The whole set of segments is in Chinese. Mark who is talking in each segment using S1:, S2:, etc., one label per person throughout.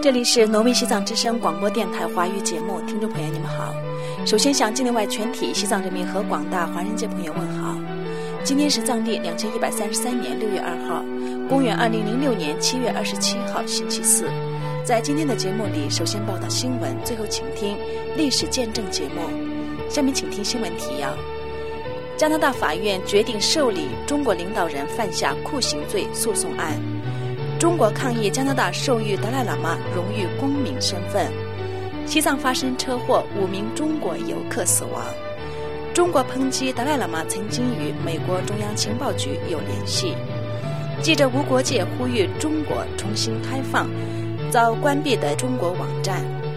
S1: 这里是挪威西藏之声广播电台华语节目，听众朋友你们好。首先向境内外全体西藏人民和广大华人界朋友问好。今天是藏历2133年6月2号，公元2006年7月27号，星期四。在今天的节目里，首先报道新闻，最后请听历史见证节目。下面请听新闻提要：加拿大法院决定受理中国领导人犯下酷刑罪诉讼案。中国抗议加拿大授予达赖喇嘛荣誉公民身份。西藏发生车祸，5名中国游客死亡。中国抨击达赖喇嘛曾经与美国中央情报局有联系。记者无国界呼吁中国重新开放遭关闭的中国网站。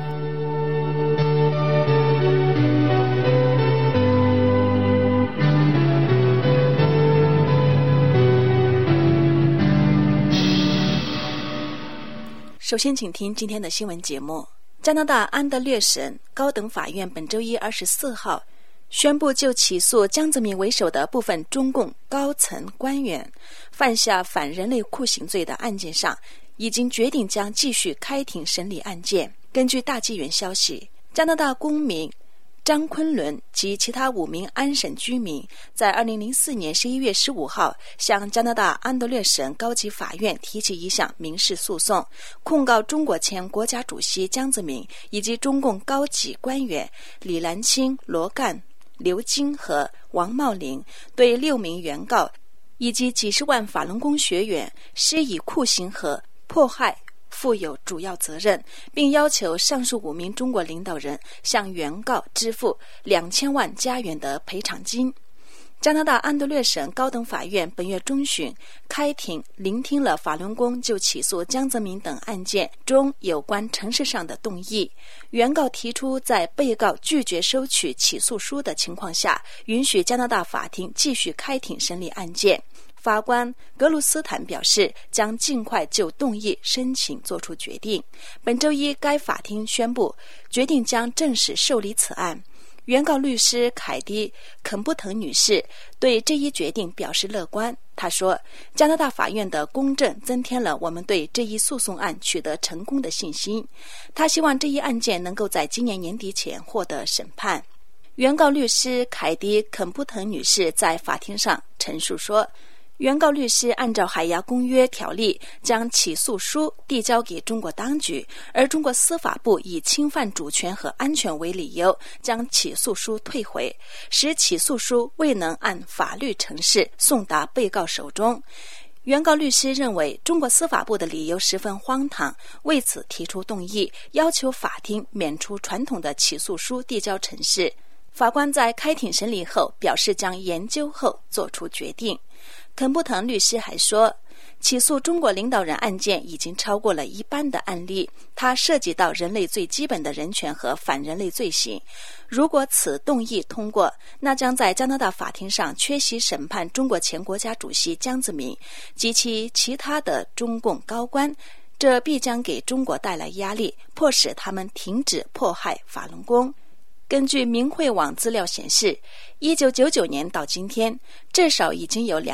S1: 首先请听今天的新闻节目。加拿大安德略省高等法院本周一24号宣布，就起诉江泽民为首的部分中共高层官员犯下反人类酷刑罪的案件上，已经决定将继续开庭审理案件。根据大纪元消息，加拿大公民张昆仑及其他5名安省居民在2004年11月15号向加拿大安德略省高级法院提起一项民事诉讼，控告中国前国家主席江泽民以及中共高级官员李兰清、罗干、刘金和王茂林对6名原告以及几十万法轮功学员施以酷刑和迫害负有主要责任，并要求上述5名中国领导人向原告支付2000万加元的赔偿金。加拿大安德略省高等法院本月中旬开庭聆听了法轮功就起诉江泽民等案件中有关程式上的动议。原告提出，在被告拒绝收取起诉书的情况下，允许加拿大法庭继续开庭审理案件。法官格鲁斯坦表示，将尽快就动议申请作出决定。本周一，该法庭宣布决定将正式受理此案。原告律师凯蒂·肯布腾女士对这一决定表示乐观。她说，加拿大法院的公正增添了我们对这一诉讼案取得成功的信心。她希望这一案件能够在今年年底前获得审判。原告律师凯蒂·肯布腾女士在法庭上陈述说，原告律师按照海牙公约条例将起诉书递交给中国当局，而中国司法部以侵犯主权和安全为理由将起诉书退回，使起诉书未能按法律程序送达被告手中。原告律师认为中国司法部的理由十分荒唐，为此提出动议，要求法庭免除传统的起诉书递交程序。法官在开庭审理后表示将研究后做出决定。肯布腾律师还说，起诉中国领导人案件已经超过了一半的案例，它涉及到人类最基本的人权和反人类罪行。如果此动议通过，那将在加拿大法庭上缺席审判中国前国家主席江泽民及其他的中共高官，这必将给中国带来压力，迫使他们停止迫害法轮功。根据明慧网资料显示，1999年到今天，至少已经有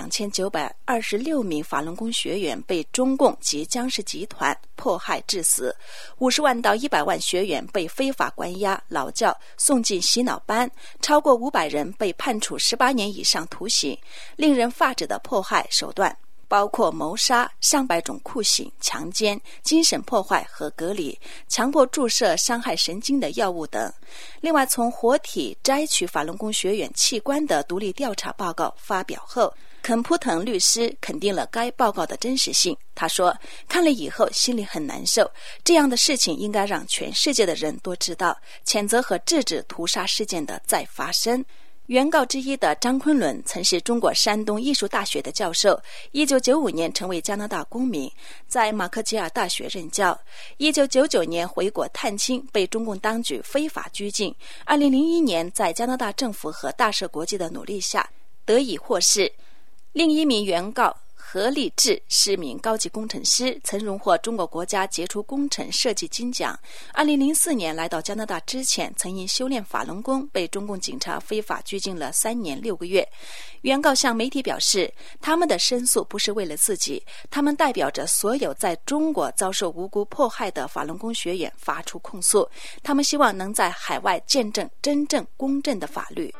S1: 2926名法轮功学员被中共及僵尸集团迫害致死，50万到100万学员被非法关押、劳教、送进洗脑班，超过500人被判处18年以上徒刑。令人发指的迫害手段包括谋杀、上百种酷刑、强奸、精神破坏和隔离、强迫注射伤害神经的药物等。另外，从活体摘取法轮功学员器官的独立调查报告发表后，肯普腾律师肯定了该报告的真实性。他说，看了以后心里很难受，这样的事情应该让全世界的人都知道，谴责和制止屠杀事件的再发生。原告之一的张昆仑曾是中国山东艺术大学的教授，1995年成为加拿大公民，在马克吉尔大学任教。1999年回国探亲，被中共当局非法拘禁。2001年在加拿大政府和大赦国际的努力下得以获释。另一名原告何立志是名高级工程师，曾荣获中国国家杰出工程设计金奖。2004年来到加拿大之前，曾因修炼法轮功被中共警察非法拘禁了3年6个月。原告向媒体表示，他们的申诉不是为了自己，他们代表着所有在中国遭受无辜迫害的法轮功学员发出控诉，他们希望能在海外见证真正公正的法律。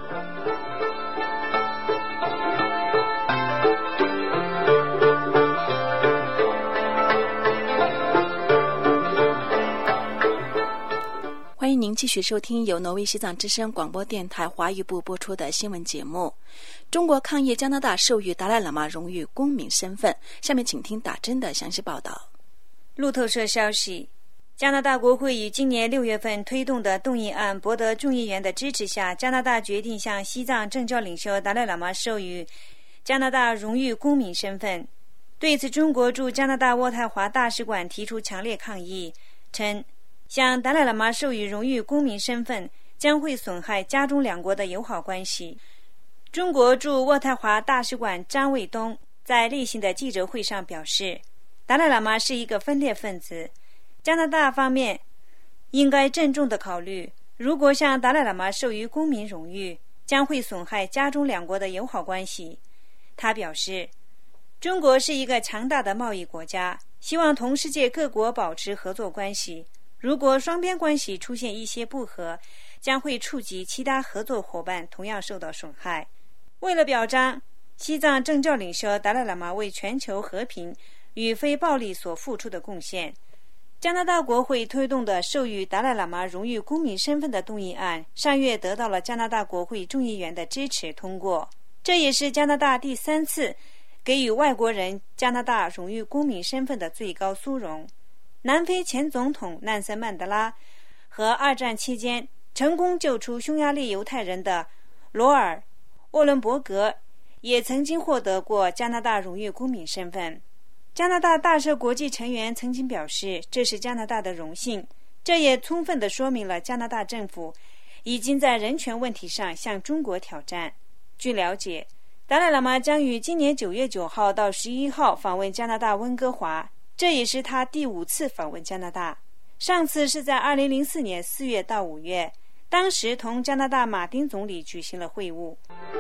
S1: 欢迎您继续收听由挪威西藏之声广播电台华语部播出的新闻节目。中国抗议加拿大授予达赖喇嘛荣誉公民身份，下面请听打针的详细报道。
S2: 路透社消息，加拿大国会于今年6月份推动的动议案博得众议员的支持下，加拿大决定向西藏政教领袖达赖喇嘛授予加拿大荣誉公民身份。对此，中国驻加拿大渥太华大使馆提出强烈抗议，称向达赖喇嘛授予荣誉公民身份将会损害加中两国的友好关系。中国驻渥太华大使馆张卫东在例行的记者会上表示，达赖喇嘛是一个分裂分子，加拿大方面应该郑重地考虑，如果向达赖喇嘛授予公民荣誉，将会损害加中两国的友好关系。他表示，中国是一个强大的贸易国家，希望同世界各国保持合作关系。如果双边关系出现一些不和，将会触及其他合作伙伴，同样受到损害。为了表彰西藏政教领袖达赖喇嘛为全球和平与非暴力所付出的贡献，加拿大国会推动的授予达赖喇嘛荣誉公民身份的动议案上月得到了加拿大国会众议员的支持通过，这也是加拿大第3次给予外国人加拿大荣誉公民身份的最高殊荣。南非前总统南森曼德拉和2战期间成功救出匈牙利犹太人的罗尔·沃伦伯格也曾经获得过加拿大荣誉公民身份。加拿大大赦国际成员曾经表示，这是加拿大的荣幸，这也充分地说明了加拿大政府已经在人权问题上向中国挑战。据了解，达赖喇嘛将于今年9月9号到11号访问加拿大温哥华，这也是他第5次访问加拿大，上次是在2004年4月到5月，当时同加拿大马丁总理举行了会晤。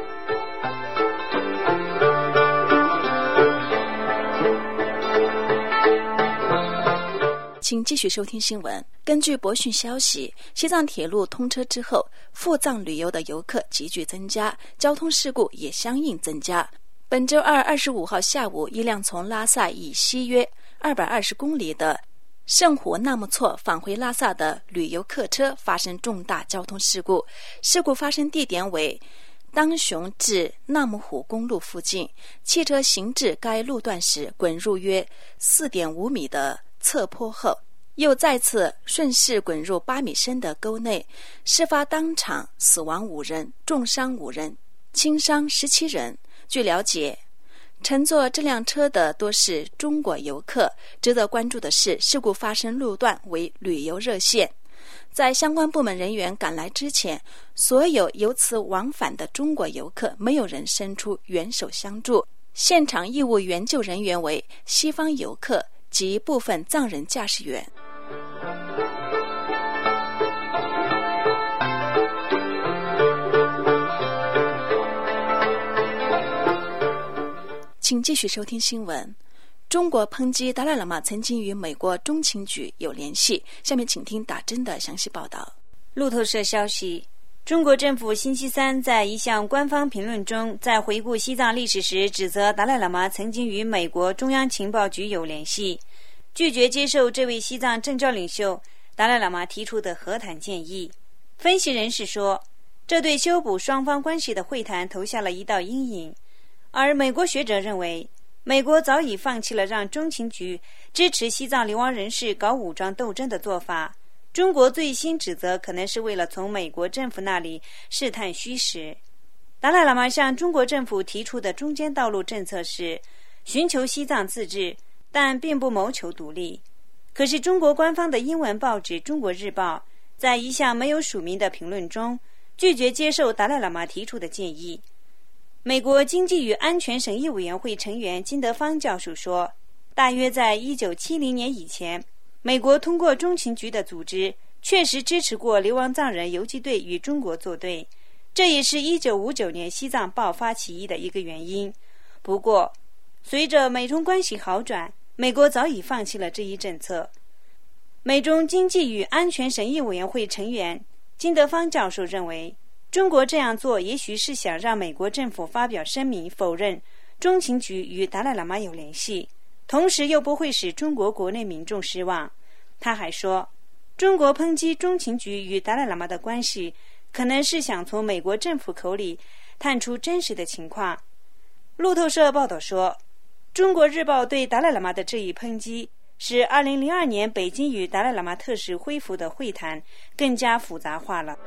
S1: 请继续收听新闻。根据博讯消息，西藏铁路通车之后，赴藏旅游的游客急剧增加，交通事故也相应增加。本周二25号下午，一辆从拉萨以西约220公里的圣湖纳木错返回拉萨的旅游客车发生重大交通事故，事故发生地点为当雄至纳木湖公路附近，汽车行至该路段时滚入约 4.5 米的侧坡后，又再次顺势滚入8米深的沟内。事发当场死亡5人，重伤5人，轻伤17人。据了解，乘坐这辆车的多是中国游客。值得关注的是，事故发生路段为旅游热线，在相关部门人员赶来之前，所有由此往返的中国游客没有人伸出援手相助。现场义务援救人员为西方游客及部分藏人驾驶员。请继续收听新闻。中国抨击达赖喇嘛曾经与美国中情局有联系，下面请听打针的详细报道。
S2: 路透社消息，中国政府星期三在一项官方评论中，在回顾西藏历史时指责达赖喇嘛曾经与美国中央情报局有联系，拒绝接受这位西藏政教领袖达赖喇嘛提出的和谈建议。分析人士说，这对修补双方关系的会谈投下了一道阴影。而美国学者认为，美国早已放弃了让中情局支持西藏流亡人士搞武装斗争的做法。中国最新指责可能是为了从美国政府那里试探虚实。达赖喇嘛向中国政府提出的中间道路政策是寻求西藏自治，但并不谋求独立。可是中国官方的英文报纸《中国日报》在一项没有署名的评论中，拒绝接受达赖喇嘛提出的建议。 美国经济与安全审议委员会成员金德芳教授说，大约在1970年以前，美国通过中情局的组织确实支持过流亡藏人游击队与中国作对，这也是1959年西藏爆发起义的一个原因。不过，随着美中关系好转，美国早已放弃了这一政策。美中经济与安全审议委员会成员金德芳教授认为，中国这样做也许是想让美国政府发表声明否认中情局与达赖喇嘛有联系，同时又不会使中国国内民众失望。他还说，中国抨击中情局与达赖喇嘛的关系，可能是想从美国政府口里探出真实的情况。路透社报道说，中国日报对达赖喇嘛的这一抨击使2002年北京与达赖喇嘛特使恢复的会谈更加复杂化了。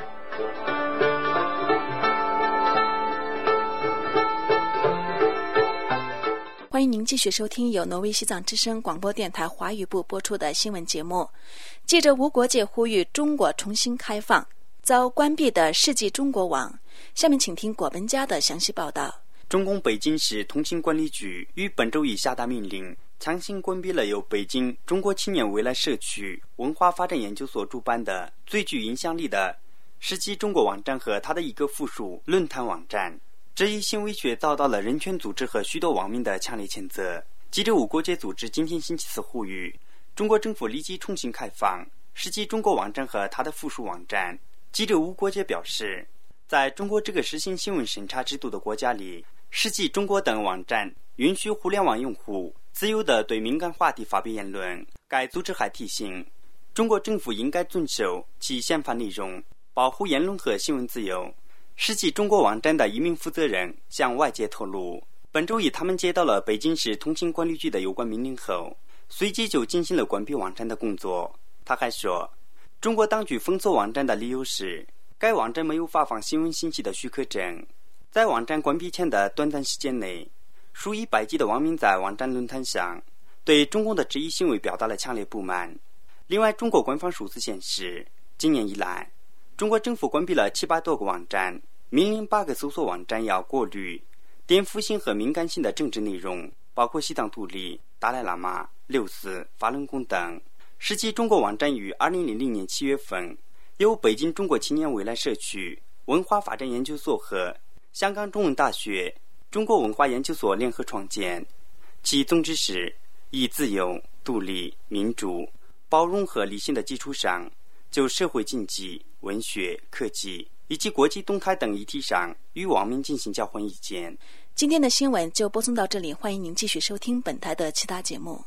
S1: 欢迎您继续收听由挪威西藏之声广播电台华语部播出的新闻节目。记者无国界呼吁中国重新开放遭关闭的世纪中国网，下面请听果本家的详细报道。
S3: 中共北京市通信管理局于本周一下达命令，强行关闭了由北京中国青年未来社区文化发展研究所主办的最具影响力的世纪中国网站和它的一个附属论坛网站。这一行为却遭到了人权组织和许多网民的强烈谴责。记者无国界组织今天星期四呼吁中国政府立即重新开放世纪中国网站和它的附属网站。记者无国界表示，在中国这个实行新闻审查制度的国家里，世纪中国等网站允许互联网用户自由地对敏感话题发表言论。该组织还提醒，中国政府应该遵守其宪法内容，保护言论和新闻自由。世纪中国网站的一名负责人向外界透露，本周一他们接到了北京市通信管理局的有关命令后，随即就进行了关闭网站的工作。他还说，中国当局封锁网站的理由是该网站没有发放新闻信息的许可证。在网站关闭前的短暂时间内，数以百计的网民在网站论坛上对中共的这一行为表达了强烈不满。另外，中国官方数字显示，今年以来中国政府关闭了700多个网站，命令8个搜索网站要过滤颠覆性和敏感性的政治内容，包括西藏独立、达赖喇嘛、六四、法轮功等。世纪中国网站于2000年7月份由北京中国青年未来社区文化发展研究所和香港中文大学中国文化研究所联合创建，其宗旨是以自由、独立、民主、包容和理性的基础上，就社会经济、文学、科技以及国际动态等议题上与网民进行交换意见。
S1: 今天的新闻就播送到这里，欢迎您继续收听本台的其他节目。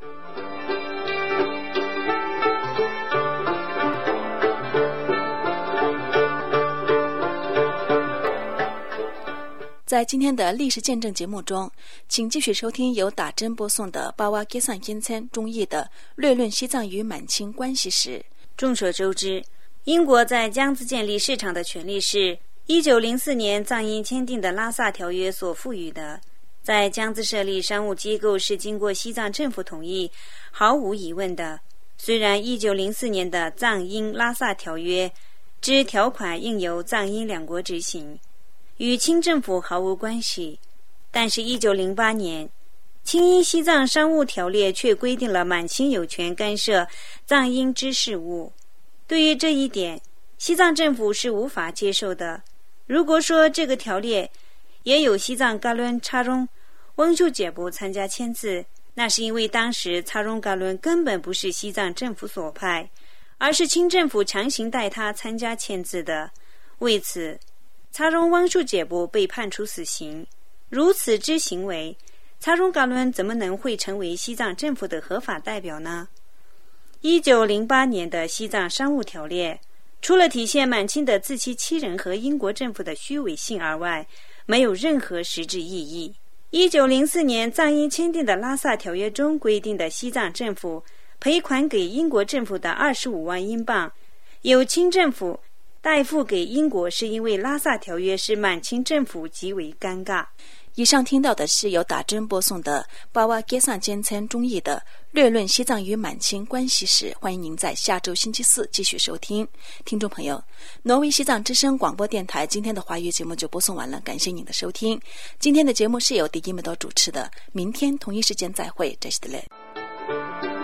S1: 在今天的历史见证节目中，请继续收听由打针播送的巴瓦吉桑金参中译的略论西藏与满清关系史。
S2: 众所周知，英国在江孜建立市场的权利是1904年藏英签订的拉萨条约所赋予的。在江孜设立商务机构是经过西藏政府同意，毫无疑问的。虽然1904年的藏英拉萨条约之条款应由藏英两国执行，与清政府毫无关系，但是1908年清英西藏商务条例却规定了满清有权干涉藏英之事务。对于这一点，西藏政府是无法接受的。如果说这个条例也有西藏噶伦查荣翁秀杰布参加签字，那是因为当时查荣噶伦根本不是西藏政府所派，而是清政府强行带他参加签字的。为此，查荣翁秀杰布被判处死刑。如此之行为，查荣噶伦怎么能会成为西藏政府的合法代表呢？1908年的西藏商务条例，除了体现满清的自欺欺人和英国政府的虚伪性而外，没有任何实质意义。1904年藏英签订的拉萨条约中规定的西藏政府赔款给英国政府的25万英镑，由清政府代付给英国是因为拉萨条约使满清政府极为尴尬。
S1: 以上听到的是由打针播送的巴瓦盖桑简称中译的略论西藏与满清关系史，欢迎您在下周星期四继续收听。听众朋友，挪威西藏之声广播电台今天的华语节目就播送完了，感谢您的收听。今天的节目是由迪基梅多主持的，明天同一时间再会，这是的嘞。